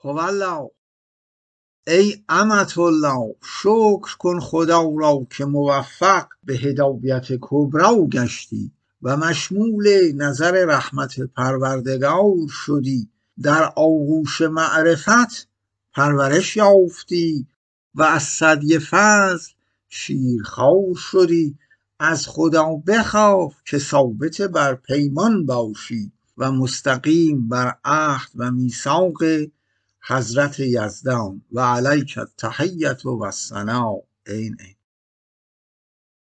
هوالله. ای امة الله، شکر کن خدا را که موفق به هدایت کبری گشتی و مشمول نظر رحمت پروردگار شدی، در آغوش معرفت پرورش یافتی و از ثدی فضل شیرخوار شدی. از خدا بخواه که ثابت بر پیمان باشی و مستقیم بر عهد و میثاق حضرت یزدان. و علیک التحیة و الثناء. عین